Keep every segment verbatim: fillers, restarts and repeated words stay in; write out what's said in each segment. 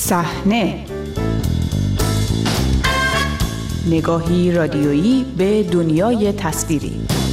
صحنه، نگاهی رادیویی به دنیای تصویری.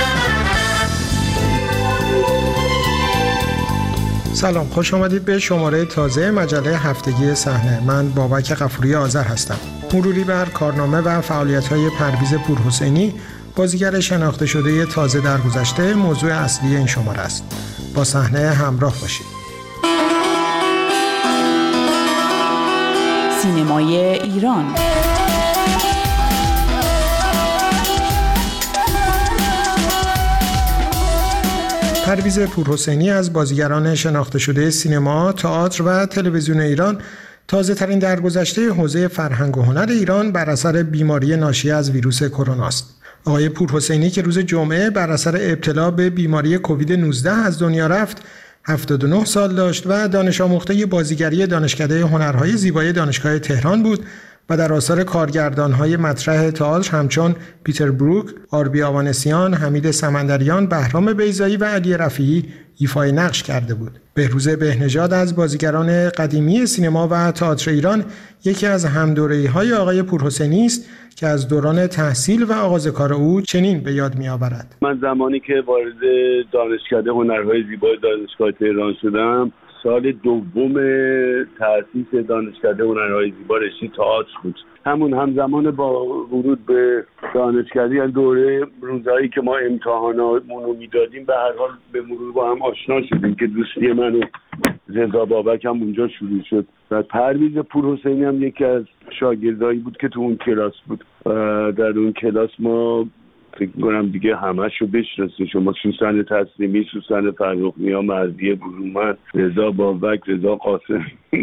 سلام، خوش آمدید به شماره تازه مجله هفتگی صحنه. من بابک غفوری آذر هستم. مروری بر کارنامه و فعالیت‌های پرویز پورحسینی، بازیگر شناخته شده تازه درگذشته، موضوع اصلی این شماره است. با صحنه همراه باشید. سینمای ایران. پرویز پورحسینی از بازیگران شناخته شده سینما، تئاتر و تلویزیون ایران، تازه ترین درگذشته حوزه فرهنگ و هنر ایران بر اثر بیماری ناشی از ویروس کرونا است. آقای پورحسینی که روز جمعه بر اثر ابتلا به بیماری کووید نوزده از دنیا رفت، هفتاد و نه سال داشت و دانش آموخته بازیگری دانشکده هنرهای زیبای دانشگاه تهران بود و در آثار کارگردان‌های مطرح تئاتر همچون پیتر بروک، آربی آوانسیان، حمید سمندریان، بهرام بیضایی و علی رفیعی ایفای نقش کرده بود. بهروز بهنژاد از بازیگران قدیمی سینما و تئاتر ایران یکی از همدوره‌های آقای پورحسینی است که از دوران تحصیل و آغاز کار او چنین به یاد می‌آورد. من زمانی که وارد دانشکده هنرهای زیبای دانشگاه تهران شدم، سال دوم تأسیس دانشکده هنرهای زیبا رشته تئاتر بود. همون همزمان با ورود به دانشکده، یعنی دوره روزایی که ما امتحاناتمون رو میدادیم، به هر حال به مرور با هم آشنا شدیم که دوستی من و رضا بابک هم اونجا شروع شد و پرویز پورحسینی هم یکی از شاگردایی بود که تو اون کلاس بود و در اون کلاس ما فکر کنم دیگه همه‌شو بشناسید شما، سوسن تسلیمی، سوسن فرخ‌نیا، مهدی برومند، رضا بابک، رضا قاسمی،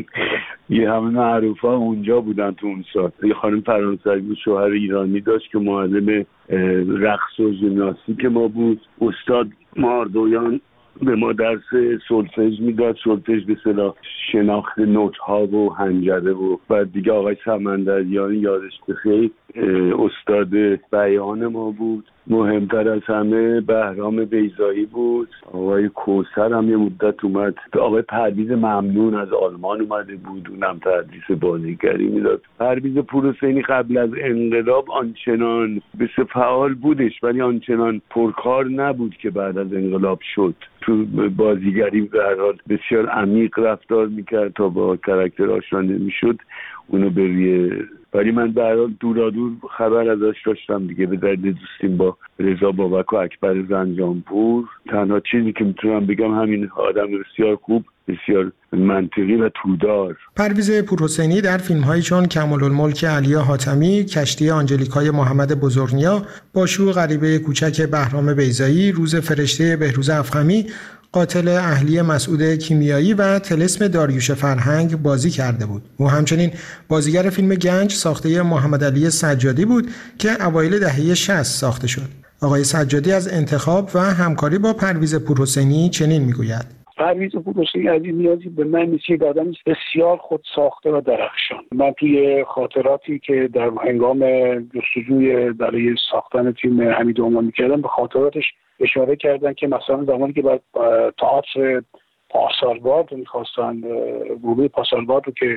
یه همه معروفا اونجا بودن تو اون سال. یه خانم فرانسوی بود، شوهر ایرانی داشت که معلم رقص و ژیمناستیک ما بود. استاد ماردویان به ما درس سولفژ میداد، سولفژ به اصطلاح شناخت نوت‌ها و حنجره و بعد دیگه آقای سمندریان یادش بخیر استاد بیان ما بود. مهمتر از همه بهرام بیضایی بود. آقای کوثر هم یه مدت اومد. آقای پرویز ممنون از آلمان اومده بود، اونم تدریس بازیگری میداد. پرویز پورحسینی قبل از انقلاب آنچنان بسیار فعال بودش ولی آنچنان پرکار نبود که بعد از انقلاب شد. تو بازیگری به هر حال بسیار عمیق رفتار میکرد تا با کاراکتر آشنا نمیشد اونو بروی، ولی من به هر حال دورادور خبر ازش داشتم دیگه به دلیل دوستیم با رضا بابک و اکبر زنجانپور. تنها چیزی که میتونم بگم همین، آدم بسیار خوب، بسیار منطقی و تودار. پرویز پورحسینی در فیلم‌هایی چون کمال‌الملک علی حاتمی، کشتی آنجلیکای محمد بزرگنیا، باشو غریبه کوچک بهرام بیضایی، روز فرشته بهروز افخمی، قاتل اهلی مسعود کیمیایی و طلسم داریوش فرهنگ بازی کرده بود. او همچنین بازیگر فیلم گنج ساخته محمد علی سجادی بود که اوایل دهه شصت ساخته شد. آقای سجادی از انتخاب و همکاری با پرویز پورحسینی چنین میگوید: پرویز پورحسینی از این نیازی به من نیست، یک آدم بسیار خود ساخته و درخشان. من توی خاطراتی که در هنگام جستجوی برای ساختن فیلم حمید عنوان می‌کردم به خاطراتش اشاره کردن که مثلا زمانی که بعد تئاتر پاسارگاد رو می‌خواستن، گروه پاسارگاد رو که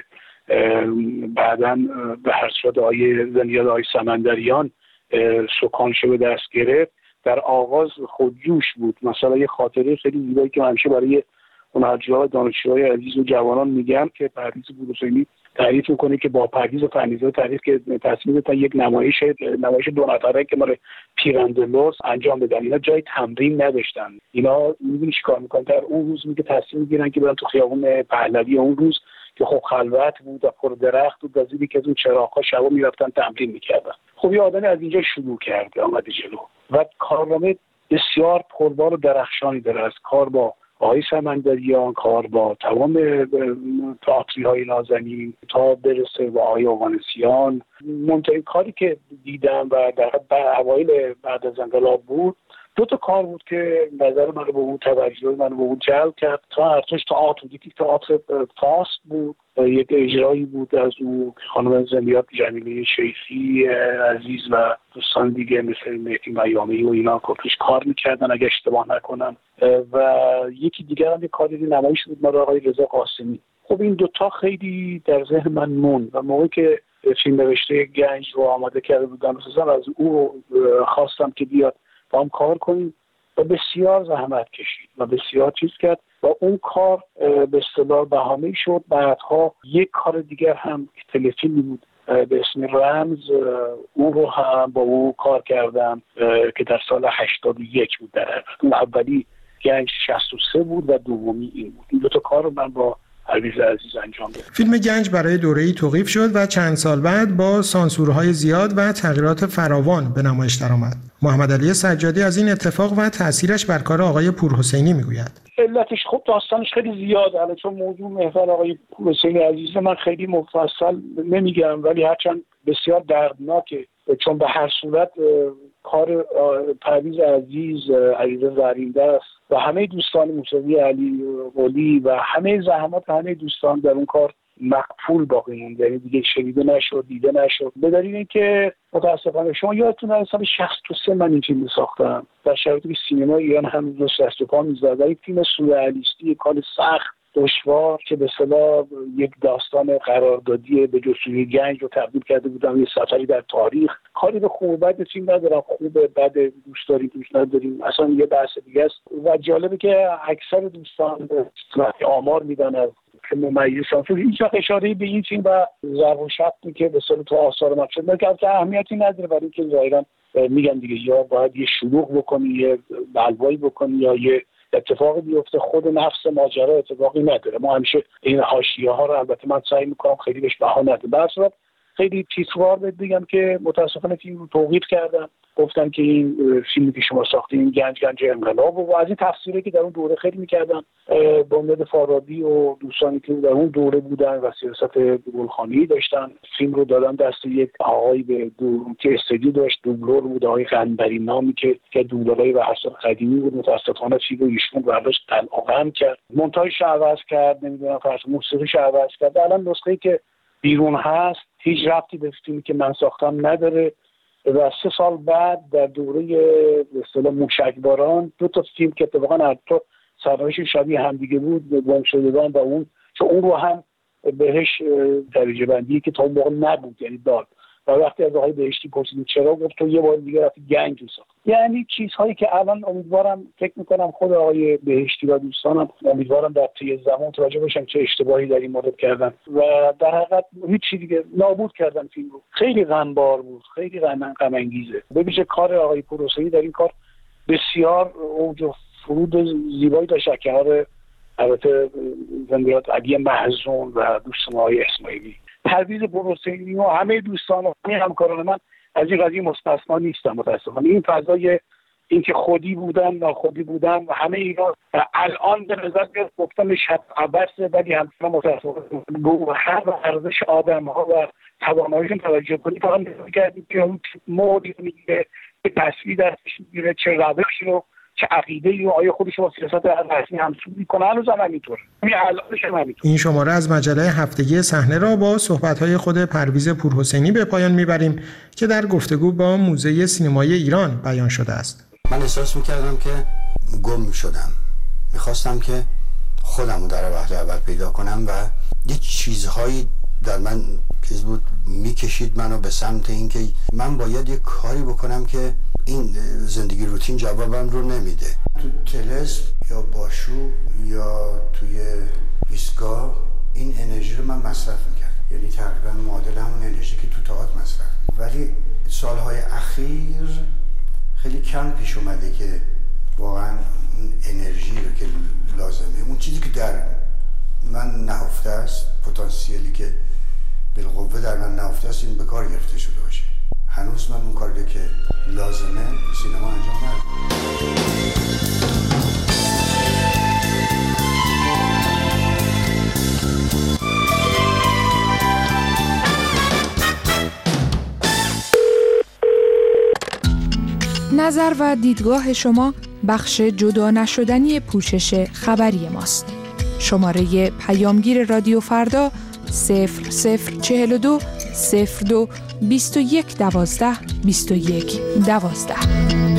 بعداً به هر صورت آیه زندیاد آیه سمندریان سکانشه به دست گرفت، در آغاز خودجوش بود. مثلا یه خاطره خیلی زیبایی که همیشه برای هنرجوها و دانشجوهای عزیز و جوانان میگم که پرویز پورحسینی تعریف میکنه که با پرویز و فنیزه تعریف که تصمیم تا یک نمایش نمایش دو نفره که مال پیراندلوس انجام بدن. اینا جای تمرین نداشتن. اینا میدونی چیکار میکنن؟ در اون روز میگه تصمیم میگیرن که برن تو خیابون پهلوی اون روز که خب خلوت بود و پر درخت بود، از اینی که از اون چراغ‌ها شبا میرفتن تمرین میکردن. خب یه آدمی از اینجا شروع کرده، آمده جلو و کارنامه بسیار پربار و درخشانی داره. از کار با آقای سمندریان، کار با تمام تئاتری‌های نازنین تا برسه با آقای آوانسیان. مهمترین کاری که دیدم و در اوایل بعد از انقلاب بود، دو تا کار بود که نظر من رو به اون توجه من رو به اون جلب کرد. تا ارتش تئاتر دیدی، تئاتر فاست بود، یک اجرایی بود از اون خانم زندیات جمیله شیخی عزیز و دوستان دیگه مثل مهدی میامی و اینا کارش کار میکردن اگه اشتباه نکنم. و یکی دیگر هم یک کاری نمایش بود مال آقای رضا قاسمی خب این دوتا خیلی در ذهن من موند و موقعی که فیلم نوشته گنج رو آماده کرده بودم مثلا از او خواستم که بیاد با هم کار کنیم و بسیار زحمت کشید و بسیار چیز کرد و اون کار به اصطلاح بهانه‌ای شد. بعدها یک کار دیگر هم تلفیلمی بود به اسم رمز، اون رو هم با او کار کردم که در سال هشتاد و یک بود. در اون اولی گنج شصت و سه بود و دومی این بود. این دو تا کار رو من با پرویز عزیز انجام دادم. فیلم گنج برای دوره‌ای توقیف شد و چند سال بعد با سانسورهای زیاد و تغییرات فراوان به نمایش درآمد. محمد علی سجادی از این اتفاق و تأثیرش بر کار آقای پورحسینی میگوید. علتش خب داستانش خیلی زیاده، الان چون موضوع محور آقای پورحسینی عزیز من خیلی مفصل نمیگم، ولی هرچند بسیار دردناکه، چون به هر صورت کار پرویز عزیز، علیرضا زرینده است و همه دوستان موسیقی علی قلی و همه زحمات همه دوستان در اون کار مقفول باقی موند، یعنی دیگه شنیده نشد، دیده نشد. به دلیل اینکه متاسفانه شما یادتون از سال شصت و سه من این فیلم ساختم در شرایطی که سینما ایران هم روز دست و پا می‌زد. این فیلم سورئالیستی، کار سخت دشوار که به اصطلاح یک داستان قراردادی به جستجوی گنج رو تبدیل کرده بودم یه سفری در تاریخ. کاری به خوب بد فیلم ندارم، خوب بد دوست داریم دوست نداریم اصلا یه بحث دیگه است و جالبه که اکثر دوستان وقتی آمار میدن از که ممیز شانفور هیچ وقت اشاره‌ای به این فیلم و ضرب و شتمی که به صورت آثار مقصد نکرد که اهمیتی نداره، برای اینکه ظاهرا میگن دیگه یا باید یه شلوغ بکنی، یه بلوایی بکنی یا یه اتفاقی بیفته، خود نفس ماجرا اتفاقی نداره. ما همیشه این حاشیه ها رو البته من سعی میکنم خیلی بهش بها ندم. به هر صورت خیلی تیتروار بهت بگم که متاسفانه فیلم رو توقیف کردم، گفتن که این فیلمی که شما ساختین گنج گنج انقلاب و از این تفسیری که در اون دوره خیلی میکردن با امید فارابی و دوستانی که در اون دوره بودن و سیاست گلخانی داشتن، فیلم رو دادن دست یک آقایی به دو که استودیو داشت، دوبلور بود، آقای قنبری نامی که که دوبلورای و حسن قدیمی بود. متاسفانه فیلم رو ایشون برداشت قلعه کرد، مونتاژش عوض کرد، نمیدونم فرض موسیقیش عوض کرد. الان نسخه‌ای که بیرون هست هیچ ربطی به فیلمی که من ساختم نداره و سه سال بعد در دوره به اصطلاح موشکباران دو تا فیلم که اتفاقا هر دو سرنوشت شبیه همدیگه بود گم شدگان و اون چون اون رو هم بهش درجه بندی که تا اون موقع نبود یعنی داد و وقتی از آقای بهشتی پرسیدیم چرا، گفت تو یه بار دیگه رفتی گنج رو ساخت. یعنی چیزهایی که الان امیدوارم فکر میکنم خود آقای بهشتی و دوستانم امیدوارم در طی زمان متوجه بشن چه اشتباهی در این مورد کردن و در حقیقت هیچ چیزی دیگه نابود کردن فیلم رو. خیلی غمبار بود، خیلی غم غم انگیزه. ببینید کار آقای پورحسینی در این کار بسیار اوج و فرود زیبایی داشت که البته زندیات علی محزون و دوست ما آقای اسماعیلی، پرویز پورحسینی و همه دوستان و همه همکاران من از این قضیه مستثنا نیستن متاسفانه. این فضای این که خودی بودن ناخودی بودن و همه اینا الان به نظر میاد گفتم شب عبسه، ولی همچنان متاسفانه گوهر و ارزش آدم‌ها و تواناییشون توجه کنید فقط نگاه کردید که اون موردی میگیره چه تصویر دستش میگیره، چه روشی رو، چه عقیده‌ای رو، آیا خودش با سیاست رسمی همسو میکنه. هنوز هم همینطور، همین الانش هم همینطور. این شماره از مجله هفتگی صحنه را با صحبت‌های خود پرویز پورحسینی به پایان میبریم که در گفتگو با موزه سینمایی ایران بیان شده است. من احساس میکردم که گم شدم، میخواستم که خودم رو در وهله اول پیدا کنم و یه چیزهایی در من چیز بود میکشید منو به سمت اینکه من باید یه کاری بکنم که این زندگی روتین جوابم رو نمیده. تو طلسم یا باشو یا توی ایستگاه این انرژی رو من مصرف میکرد، یعنی تقریبا معادل همون انرژی که تو تئاتر مصرف. ولی سالهای اخیر خیلی کم پیش اومده که واقعا اون انرژی رو که لازمه، اون چیزی که در من نهفته است، پتانسیلی که بالقوه در من نهفته است، این به کار گرفته شده باشه. هنوز من اون کاری که لازمه سینما انجام ندادم. نظر و دیدگاه شما بخش جدا نشدنی پوشش خبری ماست. شماره پیامگیر رادیو فردا صفر صفر چهل و دو صفر دو بیست و یک دوازده بیست و یک دوازده.